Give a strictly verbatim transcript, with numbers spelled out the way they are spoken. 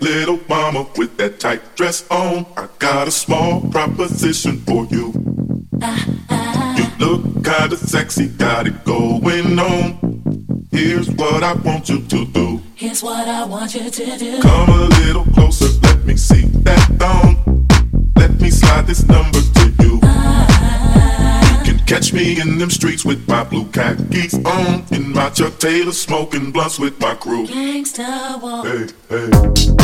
little mama with that tight dress on. I got a small proposition for you. You look kinda sexy, got it going on. Here's what I want you to do. Here's what I want you to do. Come a little closer, let me see that thong. Let me slide this number to you. You can catch me in them streets with my blue khakis on, in my Chuck Taylor, smoking blunts with my crew. Gangsta walk. Hey, hey.